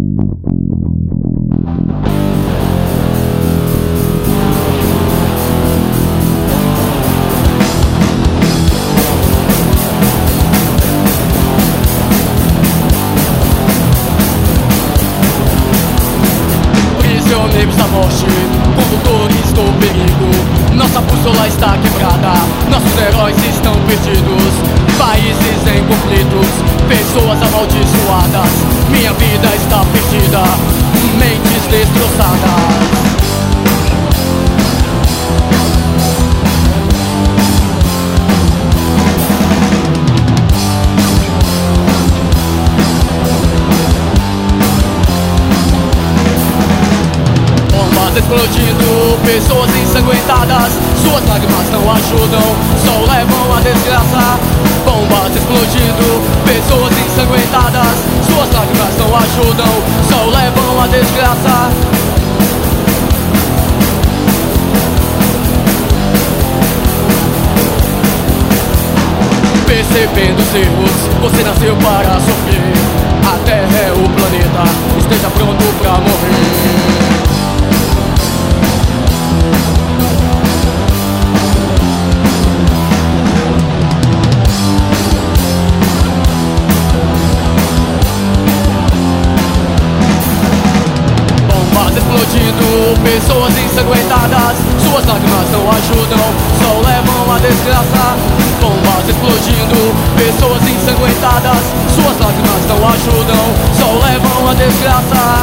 Prisioneiros da morte, condutores do perigo, nossa bússola está quebrada, nossos heróis estão perdidos. Países em conflitos, pessoas amaldiçoadas, minha vida está perdida, mentes destroçadas. Explodindo, pessoas ensanguentadas, suas lágrimas não ajudam, só levam a desgraça. Bombas explodindo, pessoas ensanguentadas, suas lágrimas não ajudam, só levam a desgraça. Percebendo os erros, você nasceu para sofrer. A Terra é o planeta, esteja pronto pra morrer. Explodindo, pessoas ensanguentadas, suas lágrimas não ajudam, só levam a desgraça. Bombas explodindo, pessoas ensanguentadas, suas lágrimas não ajudam, só levam a desgraça.